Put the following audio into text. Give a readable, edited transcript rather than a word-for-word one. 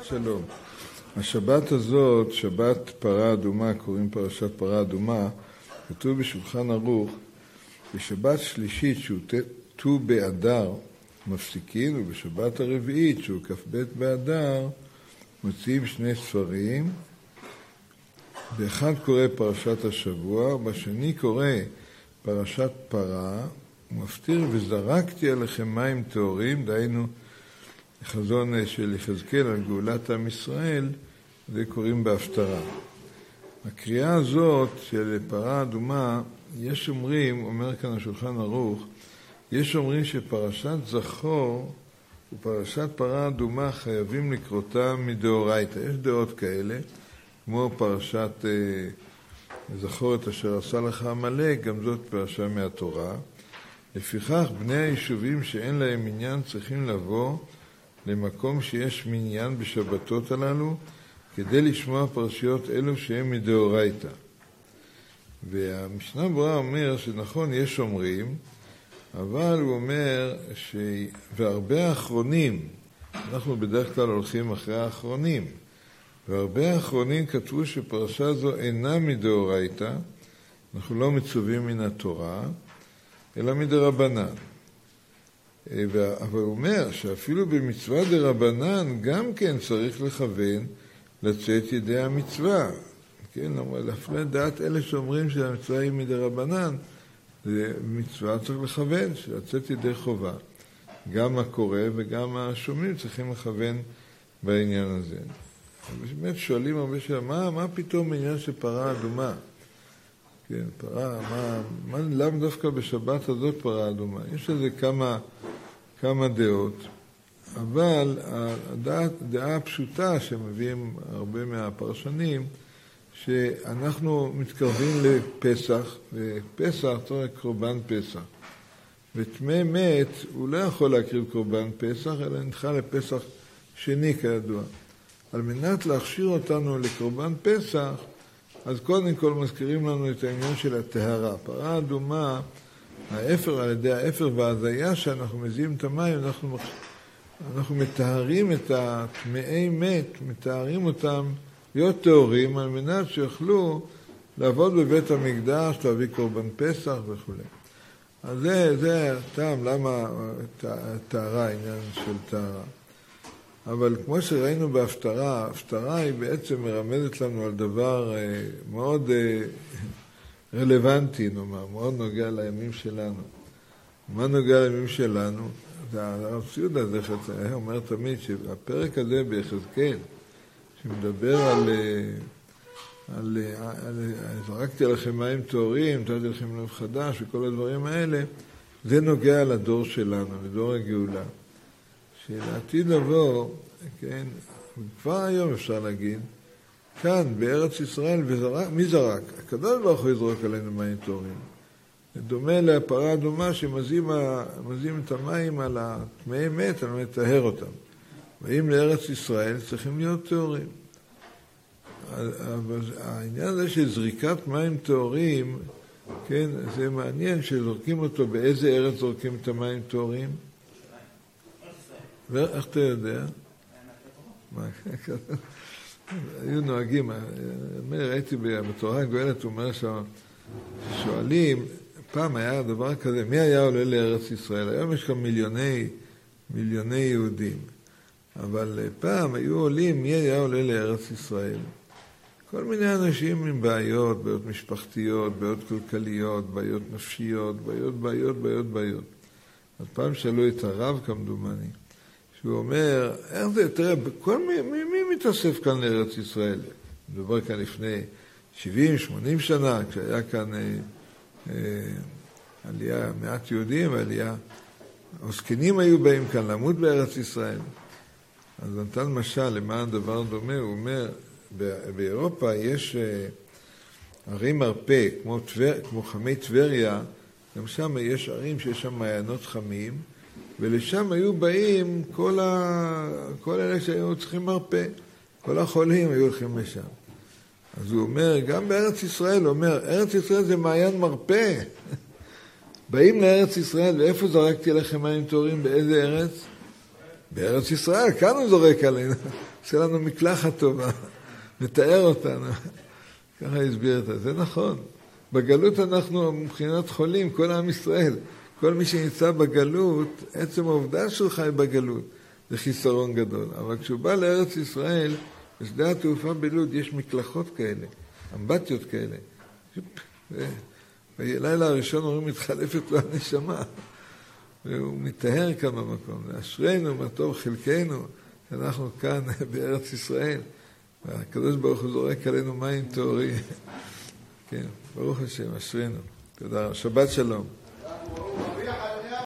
שלום. השבת הזאת, שבת פרה אדומה, קוראים פרשת פרה אדומה, כתוב בשולחן ערוך, בשבת שלישית שהוא ט"ו באדר מפסיקים, ובשבת הרביעית שהוא כ"ב באדר מוציאים שני ספרים. באחד קורא פרשת השבוע, בשני קורא פרשת פרה, הוא מפטיר וזרקתי עליכם מים טהורים, דהיינו חזון של יחזקאל על גאולת עם ישראל, זה קוראים בהפטרה. הקריאה הזאת של פרה אדומה, יש אומרים, אומר כאן השולחן ערוך, יש אומרים שפרשת זכור ופרשת פרה אדומה חייבים לקרותה מדאורייתא. יש דעות כאלה, כמו פרשת זכור את אשר עשה לך עמלק, גם זאת פרשה מהתורה. לפיכך בני היישובים שאין להם עניין צריכים לבוא למקום שיש מניין בשבתות הללו, כדי לשמוע פרשיות אלו שהם מדאורייתא. והמשנה ברורה אומר שנכון, יש אומרים, אבל הוא אומר והרבה האחרונים, אנחנו בדרך כלל הולכים אחרי האחרונים, והרבה האחרונים כתבו שפרשה זו אינה מדאורייתא, אנחנו לא מצווים מן התורה, אלא מדרבנן. אבל הוא אומר שאפילו במצווה דרבנן גם כן צריך לכוון לצאת ידי המצווה. כן, לפני דעת אלה שאומרים שהמצווה היא מדרבנן, זה מצווה צריך לכוון, לצאת ידי חובה. גם הקורא וגם השומעים צריכים לכוון בעניין הזה. באמת שואלים הרבה שאלה, מה פתאום העניין של פרה אדומה? כן, פרה, למה דווקא בשבת הזאת פרה אדומה? יש לזה כמה דעות, אבל הדעה הפשוטה שמביאים הרבה מהפרשנים, שאנחנו מתקרבים לפסח, ופסח צריך קורבן פסח. וטמא מת הוא לא יכול להקריב קורבן פסח, אלא נדחה לפסח שני כידוע. על מנת להכשיר אותנו לקורבן פסח, אז קודם כל מזכירים לנו את העניין של הטהרה. פרה אדומה, האפר, על ידי האפר והזיה שאנחנו מזיעים את המים, אנחנו מטהרים את הטמאי מת, מטהרים אותם להיות טהורים, על מנת שיוכלו לעבוד בבית המקדש, להביא קורבן פסח וכו'. אז זה הטעם, למה טהרה, העניין של טהרה. אבל כמו שראינו בהפטרה, ההפטרה היא בעצם מרמזת לנו על דבר מאוד רלוונטי, נאמר, מאוד נוגע לימים שלנו. מה נוגע לימים שלנו? הרב ציודה היה אומר תמיד שהפרק הזה ביחזקאל, שמדבר על זרקתי עליכם מים טהורים, נתתי לכם לב חדש וכל הדברים האלה, זה נוגע לדור שלנו, לדור הגאולה. שלעתיד לבוא, כן, כבר היום אפשר להגיד, כאן בארץ ישראל, מי זרק? הקדוש ברוך הוא יזרוק עלינו מים טהורים. זה דומה לפרה אדומה שמזים את המים על הטמאי מת, על מנת לטהר אותם. ואם לארץ ישראל צריכים להיות טהורים. אבל העניין הזה של זריקת מים טהורים, כן, זה מעניין שזורקים אותו, באיזה ארץ זורקים את המים טהורים? ואיך אתה יודע? היו נוהגים, ראיתי בתורה הגואלת, הוא אומר ששואלים, פעם היה דבר כזה, מי היה עולה לארץ ישראל? היום יש כאן מיליוני יהודים, אבל פעם היו עולים, מי היה עולה לארץ ישראל? כל מיני אנשים עם בעיות משפחתיות, בעיות כלכליות, בעיות נפשיות, בעיות. אז פעם שאלו את הרב כמדומני, שהוא אומר, איך זה, תראה, מי מתאסף כאן לארץ ישראל? מדובר כאן לפני 70-80 שנה, כשהיה כאן עלייה, מעט יהודים ועלייה, הזקנים היו באים כאן למות בארץ ישראל. אז נתן משל למען דבר דומה, הוא אומר, באירופה יש ערים מרפא, כמו חמי טבריה, גם שם יש ערים שיש שם מעיינות חמים, ולשם היו באים כל אלה שהיו צריכים מרפא, כל החולים היו הולכים לשם. אז הוא אומר, גם בארץ ישראל, הוא אומר, ארץ ישראל זה מעיין מרפא. באים לארץ ישראל, ואיפה זרקתי לכם מים טהורים? באיזה ארץ? בארץ ישראל, כאן הוא זורק עלינו, עושה לנו מקלחת טובה, מתאר אותנו. ככה הסביר את זה. זה נכון. בגלות אנחנו מבחינת חולים, כל עם ישראל. כל מי שנמצא בגלות, עצם העובדה שהוא חי בגלות, זה חיסרון גדול. אבל כשהוא בא לארץ ישראל, בשדה התעופה בלוד יש מקלחות כאלה, אמבטיות כאלה. בלילה הראשון אומרים, מתחלפת לו הנשמה. והוא מתאר כאן במקום. אשרינו, מה טוב חלקנו, שאנחנו כאן בארץ ישראל. והקדוש ברוך הוא זורק עלינו מים טהורים. כן, ברוך השם, אשרינו. תודה. שבת שלום.